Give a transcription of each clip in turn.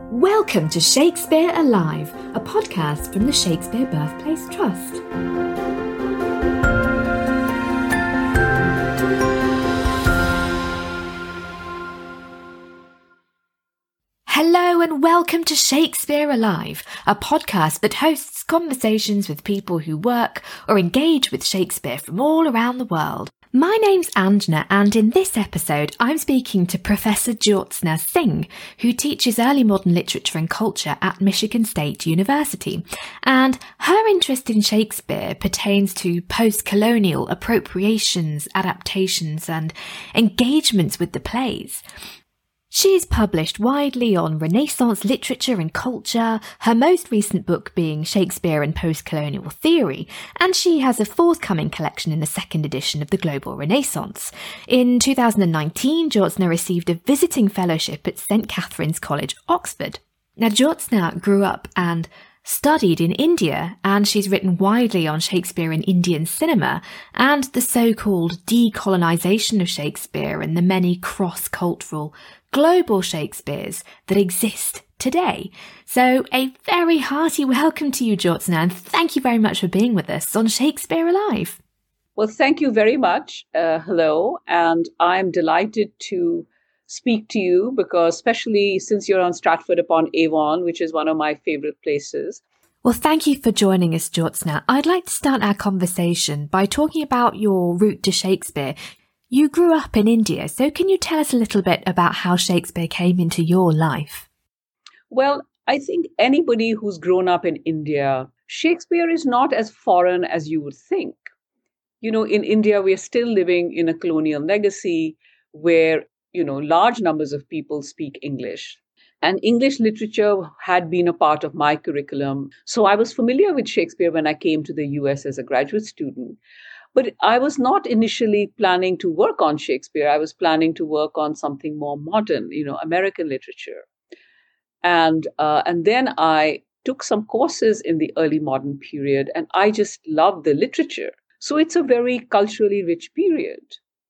Welcome to Shakespeare Alive, a podcast from the Shakespeare Birthplace Trust. Hello and welcome to Shakespeare Alive, a podcast that hosts conversations with people who work or engage with Shakespeare from all around the world. My name's Anjana, and in this episode I'm speaking to Professor Jyotsna Singh, who teaches early modern literature and culture at Michigan State University, and her interest in Shakespeare pertains to post-colonial appropriations, adaptations and engagements with the plays. She's published widely on Renaissance literature and culture, her most recent book being Shakespeare and Post-Colonial Theory, and she has a forthcoming collection in the second edition of the Global Renaissance. In 2019, Jyotsna received a visiting fellowship at St Catherine's College, Oxford. Now, Jyotsna grew up and studied in India, and she's written widely on Shakespeare in Indian cinema and the so-called decolonisation of Shakespeare and the many cross-cultural global Shakespeares that exist today. So a very hearty welcome to you, Jyotsna, and thank you very much for being with us on Shakespeare Alive. Well, thank you very much. Hello, and I'm delighted to speak to you because especially since you're on Stratford-upon-Avon, which is one of my favorite places. Well, thank you for joining us, Jyotsna. I'd like to start our conversation by talking about your route to Shakespeare. You grew up in India, so can you tell us a little bit about how Shakespeare came into your life? Well, I think anybody who's grown up in India, Shakespeare is not as foreign as you would think. You know, in India, we're still living in a colonial legacy where large numbers of people speak English. And English literature had been a part of my curriculum. So I was familiar with Shakespeare when I came to the US as a graduate student. But I was not initially planning to work on Shakespeare. I was planning to work on something more modern, American literature. And then I took some courses in the early modern period, and I just loved the literature. So it's a very culturally rich period.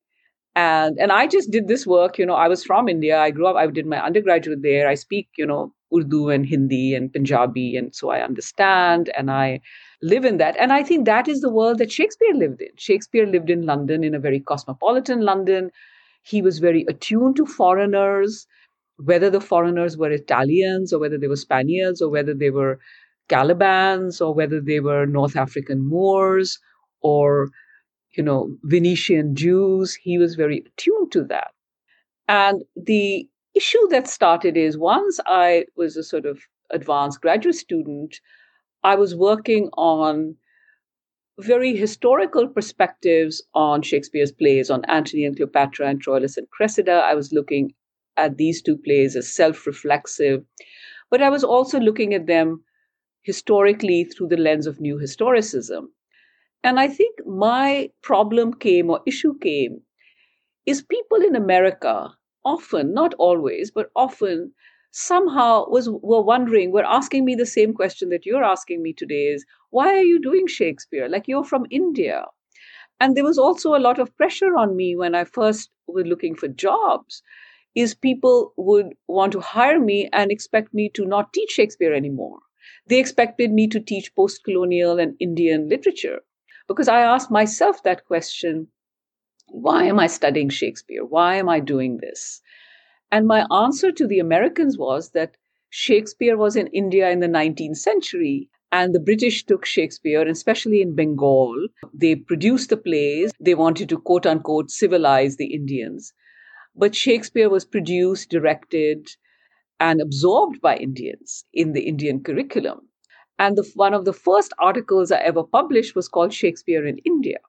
And I just did this work, I was from India. I grew up, I did my undergraduate there. I speak, Urdu and Hindi and Punjabi. And so I understand and I live in that. And I think that is the world that Shakespeare lived in. Shakespeare lived in London, in a very cosmopolitan London. He was very attuned to foreigners, whether the foreigners were Italians or whether they were Spaniards or whether they were Calibans or whether they were North African Moors or Venetian Jews. He was very attuned to that. And the issue that started is once I was a sort of advanced graduate student, I was working on very historical perspectives on Shakespeare's plays, on Antony and Cleopatra and Troilus and Cressida. I was looking at these two plays as self-reflexive, but I was also looking at them historically through the lens of new historicism. And I think my problem came, or issue came, is people in America often, not always, but often somehow were wondering, were asking me the same question that you're asking me today is, why are you doing Shakespeare? Like, you're from India. And there was also a lot of pressure on me when I first was looking for jobs, is people would want to hire me and expect me to not teach Shakespeare anymore. They expected me to teach post-colonial and Indian literature. Because I asked myself that question, why am I studying Shakespeare? Why am I doing this? And my answer to the Americans was that Shakespeare was in India in the 19th century, and the British took Shakespeare, and especially in Bengal. They produced the plays. They wanted to, quote unquote, civilize the Indians. But Shakespeare was produced, directed, and absorbed by Indians in the Indian curriculum. And one of the first articles I ever published was called Shakespeare in India.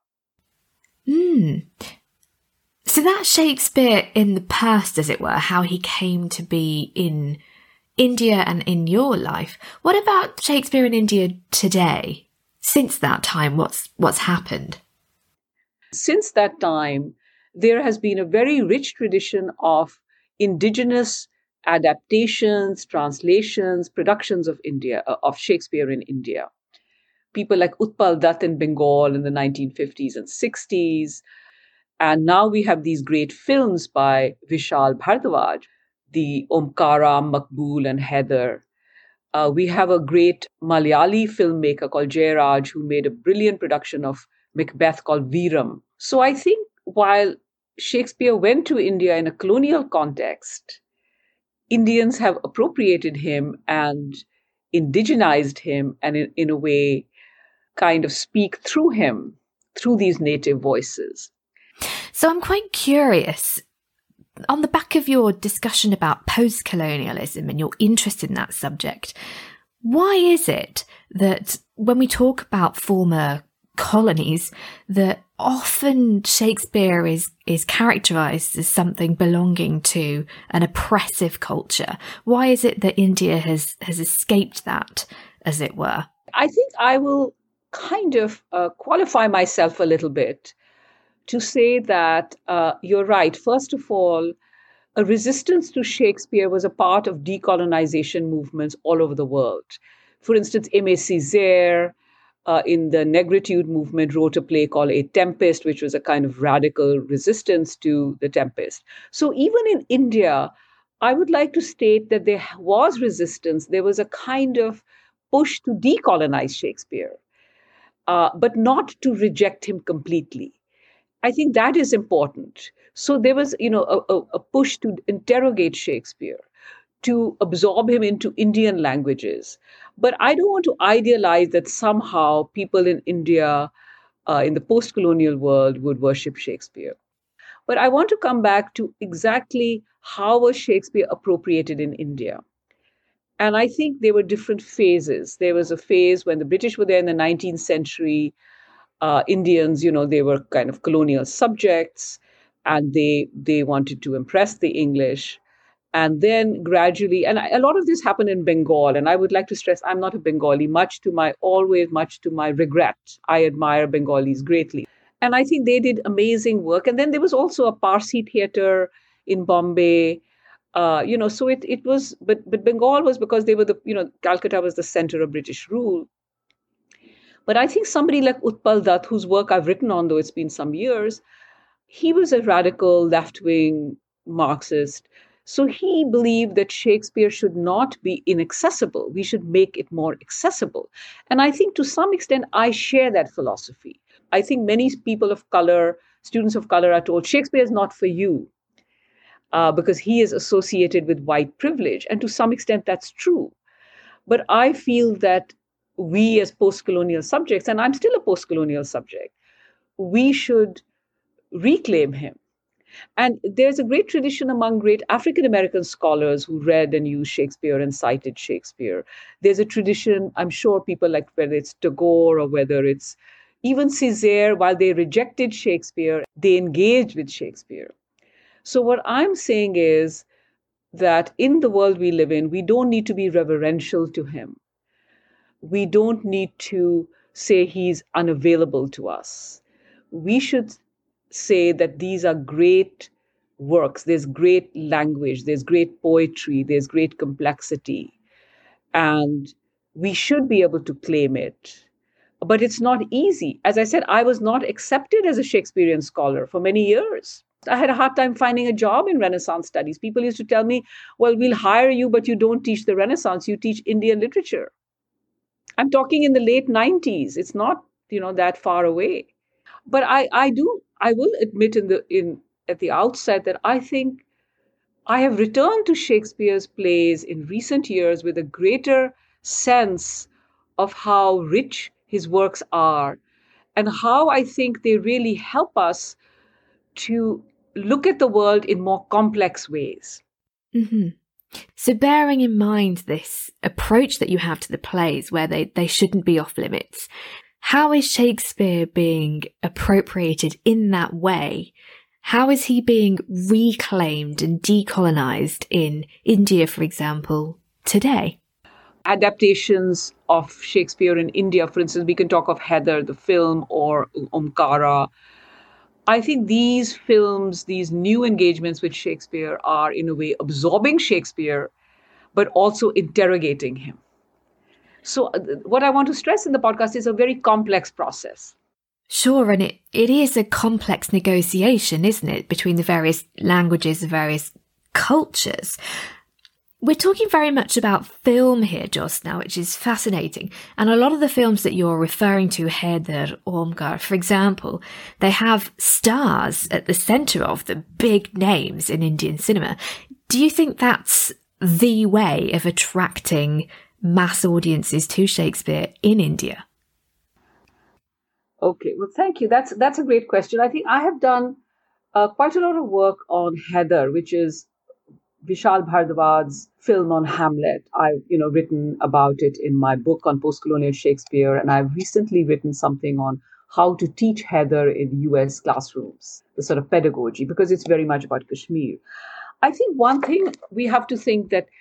So that's Shakespeare in the past, as it were, how he came to be in India and in your life. What about Shakespeare in India today? Since that time, what's happened? Since that time, there has been a very rich tradition of indigenous adaptations, translations, productions of Shakespeare in India. People like Utpal Dutt in Bengal in the 1950s and 60s. And now we have these great films by Vishal Bhardwaj. the Omkara, Makbul, and Heather. We have a great Malayali filmmaker called Jayaraj who made a brilliant production of Macbeth called Veeram. So I think while Shakespeare went to India in a colonial context, Indians have appropriated him and indigenized him and, in a way, kind of speak through him, through these native voices. So I'm quite curious, on the back of your discussion about post-colonialism and your interest in that subject, why is it that when we talk about former colonies, that often Shakespeare is characterised as something belonging to an oppressive culture? Why is it that India has escaped that, as it were? I think I will kind of qualify myself a little bit to say that you're right. First of all, a resistance to Shakespeare was a part of decolonization movements all over the world. For instance, Aimé Césaire in the Negritude movement wrote a play called A Tempest, which was a kind of radical resistance to the Tempest. So even in India, I would like to state that there was resistance. There was a kind of push to decolonize Shakespeare, but not to reject him completely. I think that is important. So there was, a push to interrogate Shakespeare, to absorb him into Indian languages. But I don't want to idealize that somehow people in India, in the post-colonial world, would worship Shakespeare. But I want to come back to exactly how was Shakespeare appropriated in India. And I think there were different phases. There was a phase when the British were there in the 19th century. Indians, they were kind of colonial subjects, and they wanted to impress the English. And then gradually, and a lot of this happened in Bengal. And I would like to stress, I'm not a Bengali, much to my regret. I admire Bengalis greatly. And I think they did amazing work. And then there was also a Parsi theater in Bombay. So it was, but Bengal was because they were Calcutta was the center of British rule. But I think somebody like Utpal Dutt, whose work I've written on, though it's been some years, he was a radical left-wing Marxist. So he believed that Shakespeare should not be inaccessible. We should make it more accessible. And I think to some extent, I share that philosophy. I think many people of color, students of color, are told Shakespeare is not for you because he is associated with white privilege. And to some extent, that's true. But I feel that we as post-colonial subjects, and I'm still a post-colonial subject, we should reclaim him. And there's a great tradition among great African-American scholars who read and used Shakespeare and cited Shakespeare. There's a tradition, I'm sure people like, whether it's Tagore or whether it's even Césaire, while they rejected Shakespeare, they engaged with Shakespeare. So what I'm saying is that in the world we live in, we don't need to be reverential to him. We don't need to say he's unavailable to us. We should say that these are great works. There's great language, there's great poetry, there's great complexity. And we should be able to claim it. But it's not easy. As I said, I was not accepted as a Shakespearean scholar for many years. I had a hard time finding a job in Renaissance studies. People used to tell me, well, we'll hire you, but you don't teach the Renaissance, you teach Indian literature. I'm talking in the late 90s. It's not, that far away. But I will admit at the outset that I think I have returned to Shakespeare's plays in recent years with a greater sense of how rich his works are and how I think they really help us to look at the world in more complex ways. Mm-hmm. So bearing in mind this approach that you have to the plays where they shouldn't be off limits, how is Shakespeare being appropriated in that way? How is he being reclaimed and decolonized in India, for example, today? Adaptations of Shakespeare in India, for instance, we can talk of Heather, the film, or Omkara. I think these films, these new engagements with Shakespeare are in a way absorbing Shakespeare, but also interrogating him. So what I want to stress in the podcast is a very complex process. Sure, and it is a complex negotiation, isn't it, between the various languages, the various cultures. We're talking very much about film here, Joss, now, which is fascinating. And a lot of the films that you're referring to, Haider, Omkar, for example, they have stars at the centre of them, big names in Indian cinema. Do you think that's the way of attracting mass audiences to Shakespeare in India? Okay, well, thank you. That's a great question. I think I have done quite a lot of work on Haider, which is Vishal Bhardwaj's film on Hamlet. I've written about it in my book on post-colonial Shakespeare, and I've recently written something on how to teach Haider in US classrooms, the sort of pedagogy, because it's very much about Kashmir. I think one thing we have to think that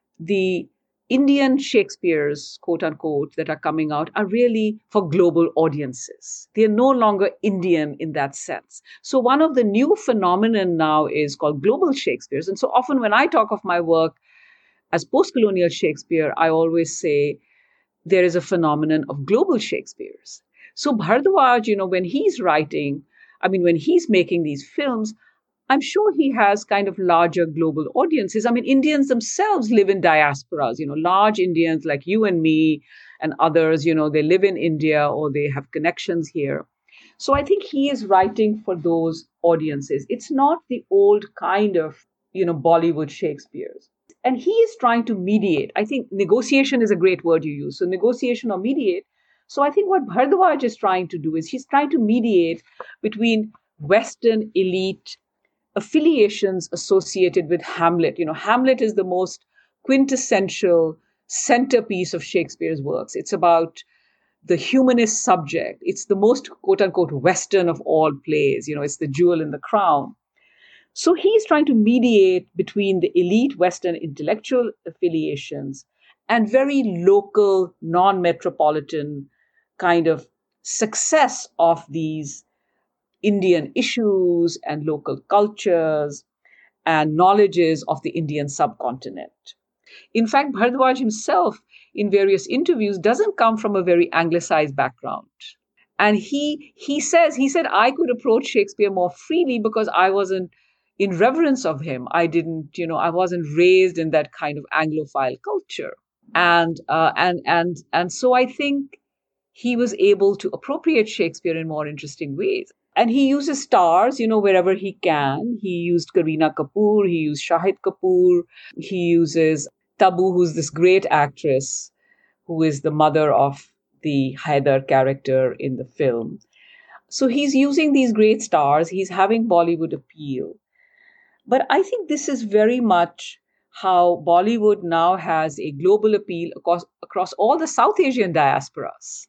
the Indian Shakespeares, quote unquote, that are coming out are really for global audiences. They are no longer Indian in that sense. So one of the new phenomenon now is called global Shakespeares. And so often when I talk of my work as post-colonial Shakespeare, I always say there is a phenomenon of global Shakespeares. So Bhardwaj, when he's writing, when he's making these films, I'm sure he has kind of larger global audiences. Indians themselves live in diasporas, large Indians like you and me and others, they live in India or they have connections here. So I think he is writing for those audiences. It's not the old kind of, Bollywood Shakespeare's. And he is trying to mediate. I think negotiation is a great word you use. So negotiation or mediate. So I think what Bhardwaj is trying to do is he's trying to mediate between Western elite affiliations associated with Hamlet. Hamlet is the most quintessential centerpiece of Shakespeare's works. It's about the humanist subject. It's the most, quote unquote, Western of all plays. It's the jewel in the crown. So he's trying to mediate between the elite Western intellectual affiliations and very local, non-metropolitan kind of success of these Indian issues and local cultures and knowledges of the Indian subcontinent. In fact, Bhardwaj himself, in various interviews, doesn't come from a very anglicized background. And he said, I could approach Shakespeare more freely because I wasn't in reverence of him. I wasn't raised in that kind of Anglophile culture. And so I think he was able to appropriate Shakespeare in more interesting ways. And he uses stars, wherever he can. He used Kareena Kapoor, he used Shahid Kapoor, he uses Tabu, who's this great actress, who is the mother of the Haider character in the film. So he's using these great stars, he's having Bollywood appeal. But I think this is very much how Bollywood now has a global appeal across all the South Asian diasporas.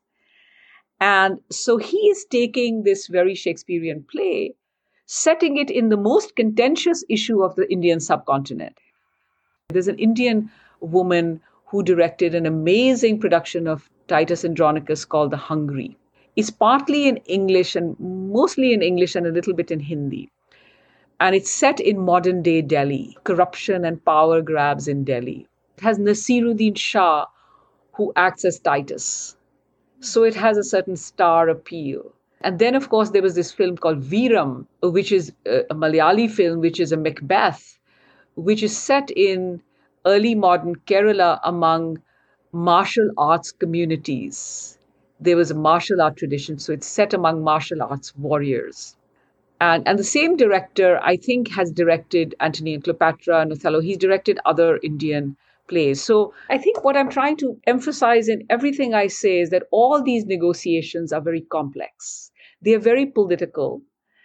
And so he is taking this very Shakespearean play, setting it in the most contentious issue of the Indian subcontinent. There's an Indian woman who directed an amazing production of Titus Andronicus called The Hungry. It's partly in English and mostly in English and a little bit in Hindi. And it's set in modern day Delhi, corruption and power grabs in Delhi. It has Nasiruddin Shah, who acts as Titus. So it has a certain star appeal. And then, of course, there was this film called Veeram, which is a Malayali film, which is a Macbeth, which is set in early modern Kerala among martial arts communities. There was a martial art tradition, so it's set among martial arts warriors. And the same director, I think, has directed Antony and Cleopatra and Othello. He's directed other Indian plays. So I think what I'm trying to emphasize in everything I say is that all these negotiations are very complex. They are very political,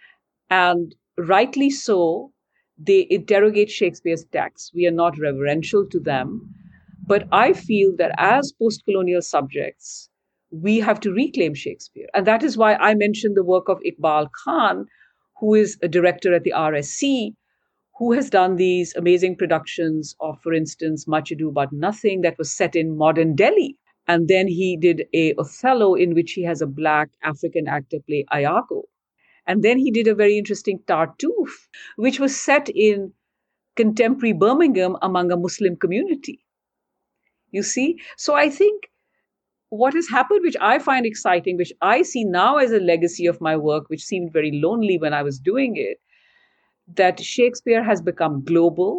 and rightly so, they interrogate Shakespeare's texts. We are not reverential to them. But I feel that as post-colonial subjects, we have to reclaim Shakespeare. And that is why I mentioned the work of Iqbal Khan, who is a director at the RSC, who has done these amazing productions of, for instance, Much Ado About Nothing, that was set in modern Delhi. And then he did a Othello in which he has a Black African actor play Iago. And then he did a very interesting Tartuffe, which was set in contemporary Birmingham among a Muslim community. You see? So I think what has happened, which I find exciting, which I see now as a legacy of my work, which seemed very lonely when I was doing it, that Shakespeare has become global.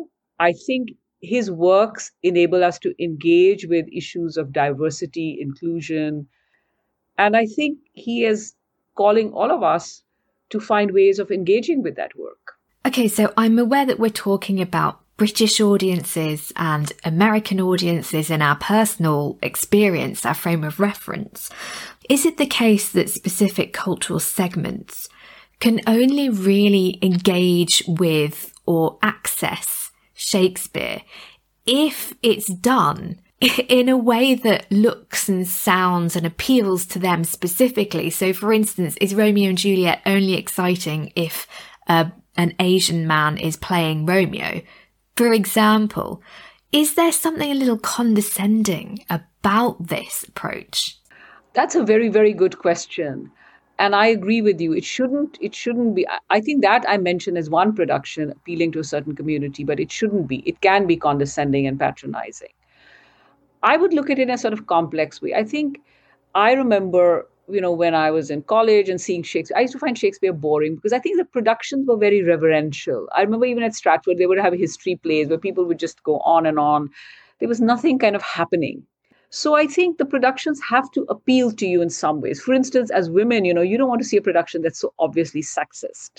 I think his works enable us to engage with issues of diversity, inclusion, and I think he is calling all of us to find ways of engaging with that work. Okay, so I'm aware that we're talking about British audiences and American audiences in our personal experience, our frame of reference. Is it the case that specific cultural segments can only really engage with or access Shakespeare if it's done in a way that looks and sounds and appeals to them specifically? So, for instance, is Romeo and Juliet only exciting if an Asian man is playing Romeo? For example, is there something a little condescending about this approach? That's a very, very good question. And I agree with you. It shouldn't be. I think that I mentioned as one production appealing to a certain community, but it shouldn't be. It can be condescending and patronizing. I would look at it in a sort of complex way. I think I remember, when I was in college and seeing Shakespeare, I used to find Shakespeare boring because I think the productions were very reverential. I remember even at Stratford, they would have history plays where people would just go on and on. There was nothing kind of happening. So I think the productions have to appeal to you in some ways. For instance, as women, you don't want to see a production that's so obviously sexist.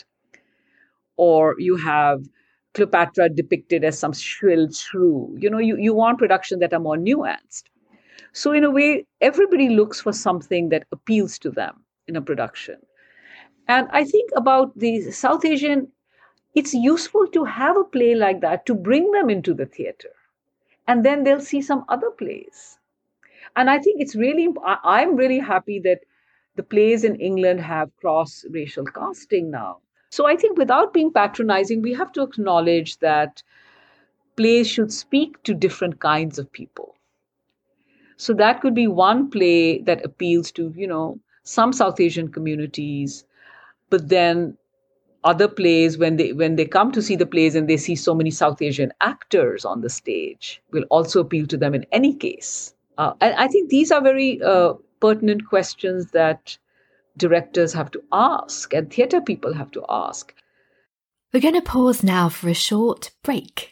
Or you have Cleopatra depicted as some shrill shrew. You want productions that are more nuanced. So in a way, everybody looks for something that appeals to them in a production. And I think about the South Asian, it's useful to have a play like that to bring them into the theater. And then they'll see some other plays. And I think I'm really happy that the plays in England have cross-racial casting now. So I think without being patronizing, we have to acknowledge that plays should speak to different kinds of people. So that could be one play that appeals to, some South Asian communities, but then other plays, when they come to see the plays and they see so many South Asian actors on the stage, will also appeal to them in any case. And I think these are very pertinent questions that directors have to ask and theatre people have to ask. We're going to pause now for a short break.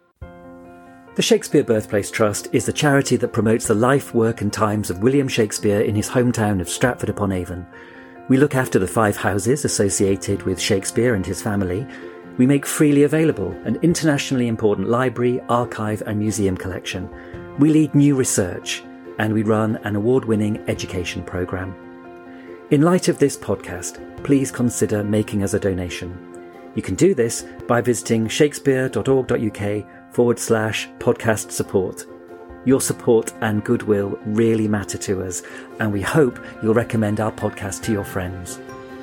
The Shakespeare Birthplace Trust is the charity that promotes the life, work and times of William Shakespeare in his hometown of Stratford-upon-Avon. We look after the 5 houses associated with Shakespeare and his family. We make freely available an internationally important library, archive and museum collection. We lead new research, and we run an award-winning education programme. In light of this podcast, please consider making us a donation. You can do this by visiting shakespeare.org.uk/podcast support. Your support and goodwill really matter to us, and we hope you'll recommend our podcast to your friends.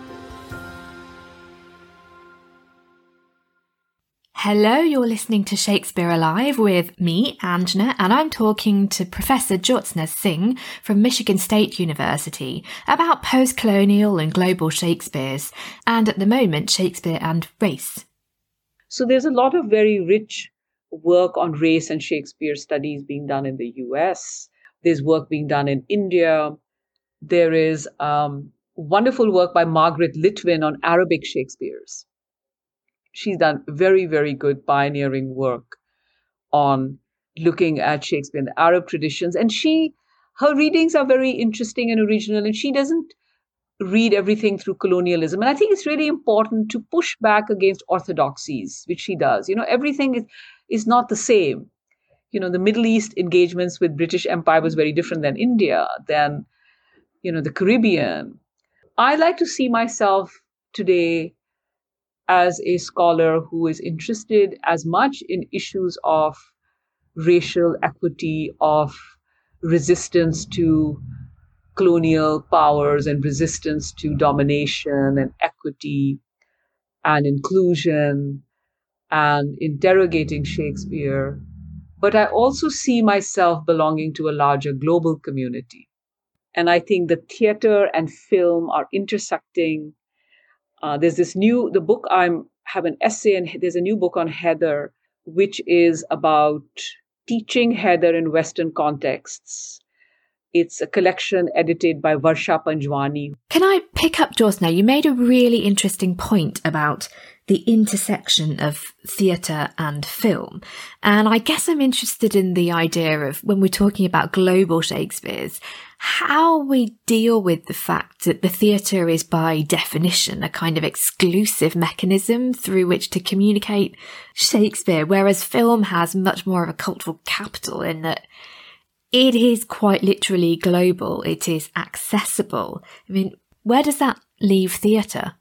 Hello, you're listening to Shakespeare Alive with me, Anjana, and I'm talking to Professor Jyotsna Singh from Michigan State University about post-colonial and global Shakespeares, and at the moment, Shakespeare and race. So there's a lot of very rich work on race and Shakespeare studies being done in the US. There's work being done in India. There is wonderful work by Margaret Litwin on Arabic Shakespeares. She's done very, very good pioneering work on looking at Shakespeare and the Arab traditions. And her readings are very interesting and original, and she doesn't read everything through colonialism. And I think it's really important to push back against orthodoxies, which she does. Everything is not the same. The Middle East engagements with British Empire was very different than India, than, the Caribbean. I like to see myself today as a scholar who is interested as much in issues of racial equity, of resistance to colonial powers and resistance to domination and equity and inclusion and interrogating Shakespeare. But I also see myself belonging to a larger global community. And I think the theater and film are intersecting. There's the book have an essay, and there's a new book on Heather, which is about teaching Heather in Western contexts It's a collection edited by Varsha Panjwani. Can I pick up, Jyotsna? You made a really interesting point about the intersection of theatre and film. And I guess I'm interested in the idea of, when we're talking about global Shakespeares, how we deal with the fact that the theatre is by definition a kind of exclusive mechanism through which to communicate Shakespeare, whereas film has much more of a cultural capital in that it is quite literally global. It is accessible. I mean, where does that leave theatre?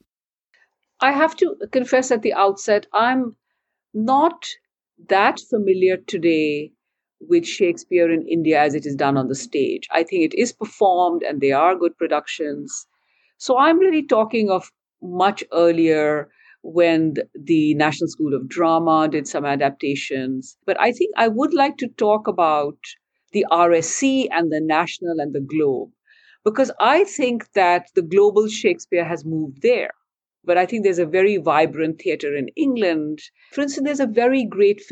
I have to confess at the outset, I'm not that familiar today with Shakespeare in India as it is done on the stage. I think it is performed and they are good productions. So I'm really talking of much earlier, when the National School of Drama did some adaptations. But I think I would like to talk about the RSC and the National and the Globe, because I think that the global Shakespeare has moved there. But I think there's a very vibrant theatre in England. For instance, there's a very great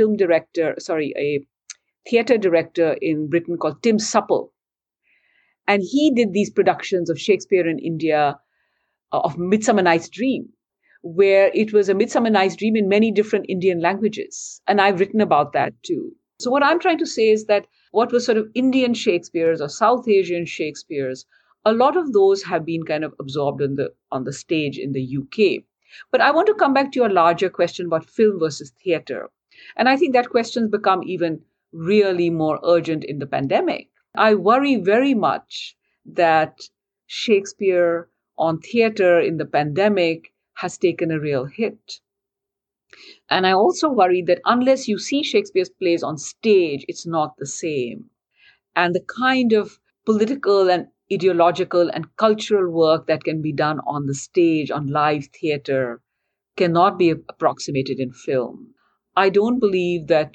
a theatre director in Britain called Tim Supple. And he did these productions of Shakespeare in India, of Midsummer Night's Dream, where it was a Midsummer Night's Dream in many different Indian languages. And I've written about that too. So what I'm trying to say is that what was sort of Indian Shakespeares or South Asian Shakespeares, a lot of those have been kind of absorbed on the stage in the UK. But I want to come back to your larger question about film versus theatre. And I think that question's become even really more urgent in the pandemic. I worry very much that Shakespeare on theatre in the pandemic has taken a real hit. And I also worry that unless you see Shakespeare's plays on stage, it's not the same. And the kind of political and ideological and cultural work that can be done on the stage, on live theatre, cannot be approximated in film. I don't believe that,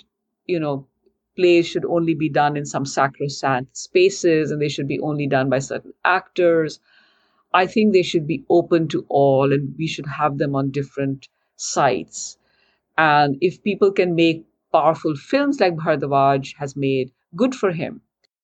plays should only be done in some sacrosanct spaces and they should be only done by certain actors. I think they should be open to all and we should have them on different sites. And if people can make powerful films like Bharadwaj has made, good for him.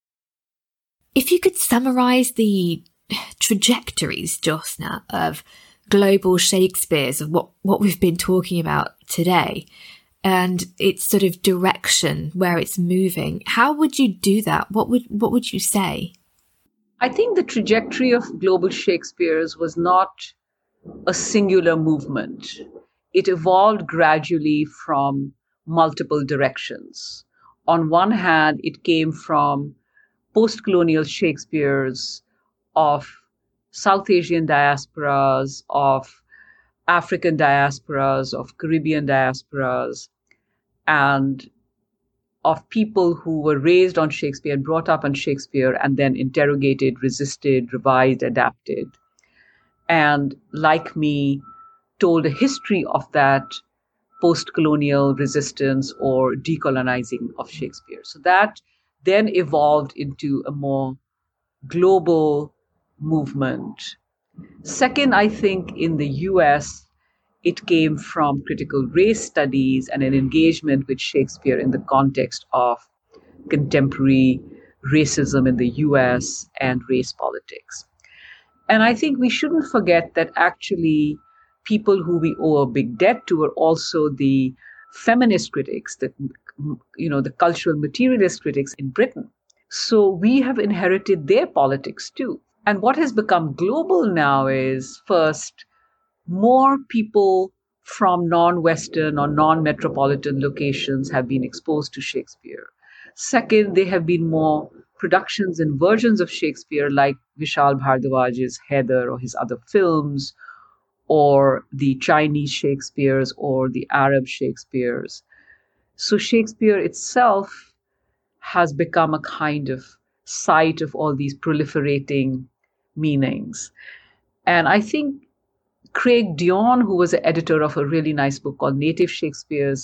If you could summarize the trajectories, Jyotsna, of global Shakespeares, of what we've been talking about today, and its sort of direction, where it's moving, how would you do that? What would you say? I think the trajectory of global Shakespeare's was not a singular movement. It evolved gradually from multiple directions. On one hand, it came from post-colonial Shakespeares of South Asian diasporas, of African diasporas, of Caribbean diasporas, and of people who were raised on Shakespeare, brought up on Shakespeare, and then interrogated, resisted, revised, adapted. And like me, told a history of that post-colonial resistance or decolonizing of Shakespeare. So that then evolved into a more global movement. Second, I think in the US, it came from critical race studies and an engagement with Shakespeare in the context of contemporary racism in the US and race politics. And I think we shouldn't forget that actually people who we owe a big debt to are also the feminist critics, the cultural materialist critics in Britain. So we have inherited their politics too. And what has become global now is, first, more people from non-Western or non-metropolitan locations have been exposed to Shakespeare. Second, there have been more productions and versions of Shakespeare, like Vishal Bhardwaj's Heather or his other films, or the Chinese Shakespeares or the Arab Shakespeares. So Shakespeare itself has become a kind of site of all these proliferating meanings. And I think Craig Dion, who was the editor of a really nice book called Native Shakespeares,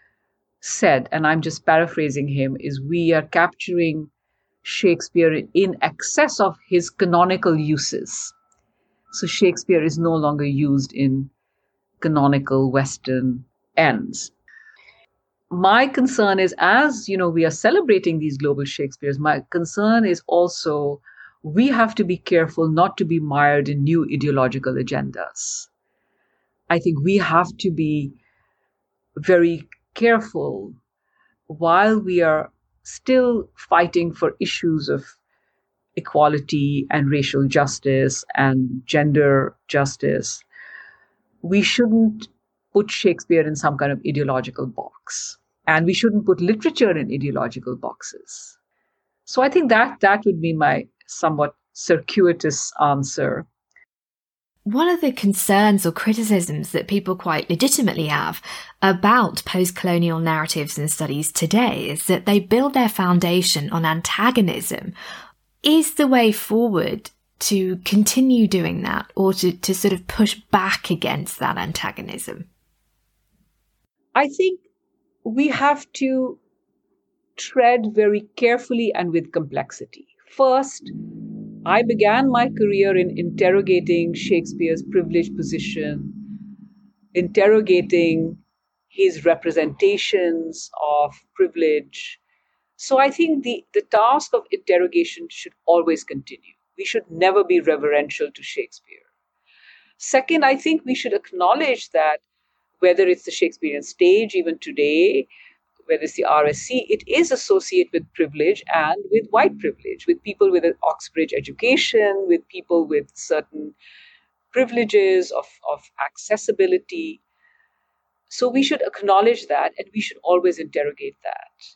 said, and I'm just paraphrasing him, is we are capturing Shakespeare in excess of his canonical uses. So Shakespeare is no longer used in canonical Western ends. my concern is, as you know, we are celebrating these global Shakespeares, my concern is also we have to be careful not to be mired in new ideological agendas. I think we have to be very careful while we are still fighting for issues of equality and racial justice and gender justice. We shouldn't put Shakespeare in some kind of ideological box. And we shouldn't put literature in ideological boxes. So I think that would be my somewhat circuitous answer. One of the concerns or criticisms that people quite legitimately have about post-colonial narratives and studies today is that they build their foundation on antagonism. Is the way forward to continue doing that, or to sort of push back against that antagonism? I think we have to tread very carefully and with complexity. First, I began my career in interrogating Shakespeare's privileged position, interrogating his representations of privilege. So I think the task of interrogation should always continue. We should never be reverential to Shakespeare. Second, I think we should acknowledge that whether it's the Shakespearean stage, even today, whether it's the RSC, it is associated with privilege and with white privilege, with people with an Oxbridge education, with people with certain privileges of accessibility. So we should acknowledge that, and we should always interrogate that.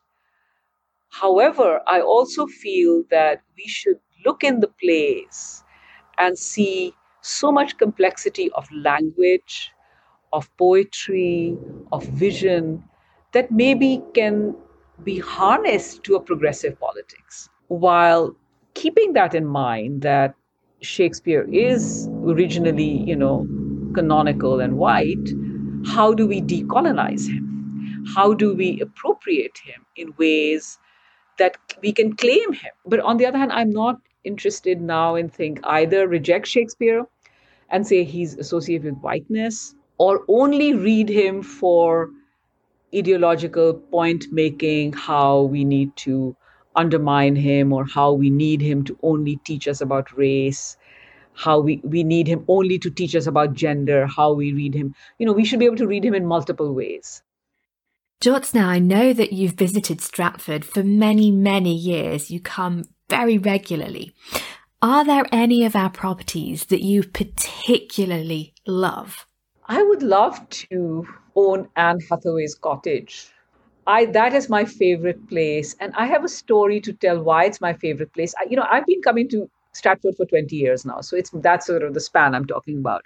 However, I also feel that we should look in the plays and see so much complexity of language, of poetry, of vision, that maybe can be harnessed to a progressive politics. While keeping that in mind, that Shakespeare is originally, canonical and white, how do we decolonize him? How do we appropriate him in ways that we can claim him? But on the other hand, I'm not interested now in either reject Shakespeare and say he's associated with whiteness, or only read him for ideological point making, how we need to undermine him, or how we need him to only teach us about race, how we need him only to teach us about gender, how we read him. We should be able to read him in multiple ways. Jyotsna, I know that you've visited Stratford for many, many years. You come very regularly. Are there any of our properties that you particularly love? I would love to own Anne Hathaway's cottage. That is my favorite place. And I have a story to tell why it's my favorite place. I've been coming to Stratford for 20 years now. So that's sort of the span I'm talking about.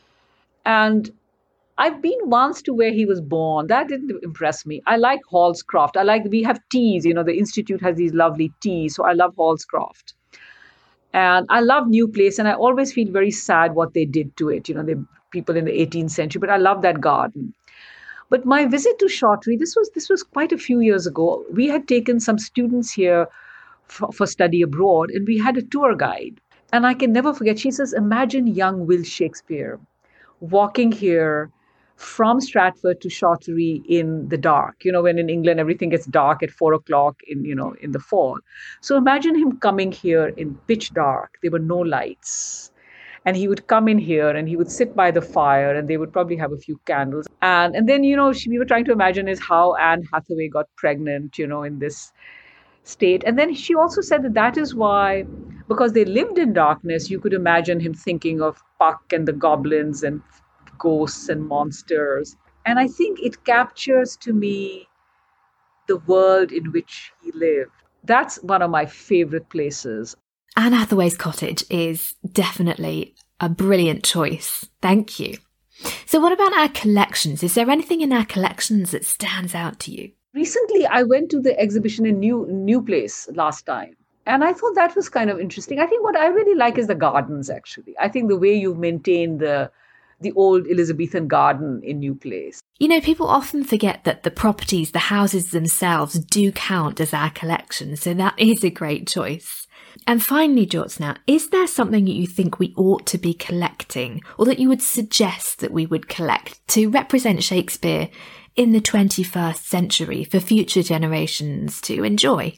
And I've been once to where he was born. That didn't impress me. I like Hallscroft. We have teas. The Institute has these lovely teas. So I love Hallscroft. And I love New Place. And I always feel very sad what they did to it. The people in the 18th century. But I love that garden. But my visit to Shottery, this was quite a few years ago. We had taken some students here for study abroad, and we had a tour guide. And I can never forget, she says, imagine young Will Shakespeare walking here from Stratford to Shottery in the dark, when in England everything gets dark at 4:00 in the fall. So imagine him coming here in pitch dark. There were no lights. And he would come in here and he would sit by the fire, and they would probably have a few candles. And then, we were trying to imagine is how Anne Hathaway got pregnant, in this state. And then she also said that is why, because they lived in darkness, you could imagine him thinking of Puck and the goblins and ghosts and monsters. And I think it captures to me the world in which he lived. That's one of my favorite places. Anne Hathaway's cottage is definitely a brilliant choice. Thank you. So what about our collections? Is there anything in our collections that stands out to you? Recently, I went to the exhibition in New Place last time. And I thought that was kind of interesting. I think what I really like is the gardens, actually. I think the way you've maintained the old Elizabethan garden in New Place. People often forget that the properties, the houses themselves, do count as our collection. So that is a great choice. And finally, Jyotsna, is there something that you think we ought to be collecting, or that you would suggest that we would collect to represent Shakespeare in the 21st century for future generations to enjoy?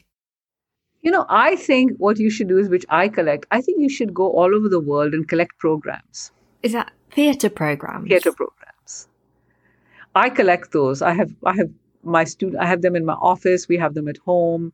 I think what you should do is, which I collect, I think you should go all over the world and collect programs. Is that theatre programs? Theatre programs. I collect those. I have my student. I have them in my office. We have them at home.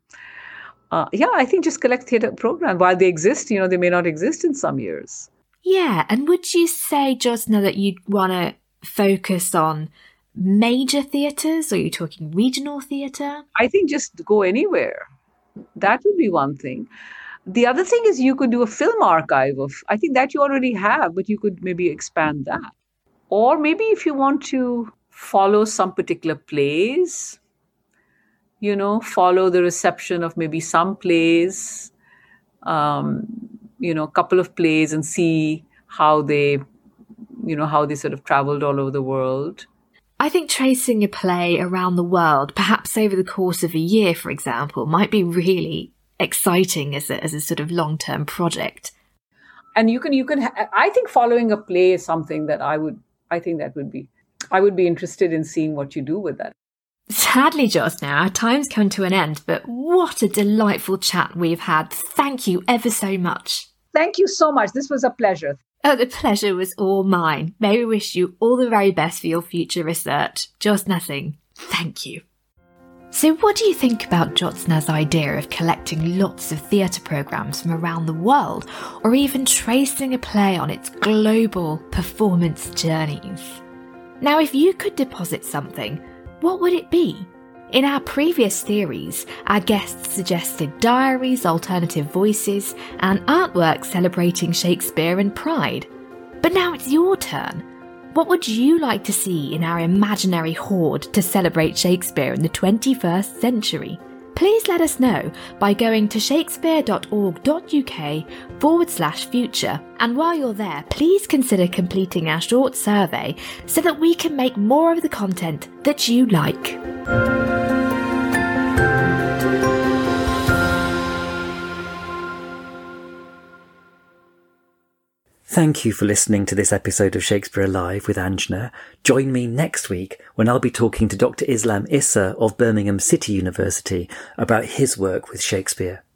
I think just collect theatre programs. While they exist, they may not exist in some years. Yeah, and would you say, Jyotsna, that you'd want to focus on major theatres, or are you talking regional theatre? I think just go anywhere. That would be one thing. The other thing is you could do a film archive I think that you already have, but you could maybe expand that. Or maybe if you want to follow some particular plays, follow the reception of maybe some plays, a couple of plays, and see how they sort of traveled all over the world. I think tracing a play around the world, perhaps over the course of a year, for example, might be really exciting as a sort of long-term project. And you can. I think following a play is something that I would be interested in seeing what you do with that. Sadly, Jyotsna, our time's come to an end, but what a delightful chat we've had. Thank you ever so much. Thank you so much. This was a pleasure. Oh, the pleasure was all mine. May we wish you all the very best for your future research. Jyotsna Singh, thank you. So what do you think about Jyotsna's idea of collecting lots of theatre programmes from around the world, or even tracing a play on its global performance journeys? Now, if you could deposit something, what would it be? In our previous theories, our guests suggested diaries, alternative voices, and artwork celebrating Shakespeare and Pride. But now it's your turn. What would you like to see in our imaginary hoard to celebrate Shakespeare in the 21st century? Please let us know by going to shakespeare.org.uk/future. And while you're there, please consider completing our short survey so that we can make more of the content that you like. Thank you for listening to this episode of Shakespeare Alive with Anjana. Join me next week when I'll be talking to Dr. Islam Issa of Birmingham City University about his work with Shakespeare.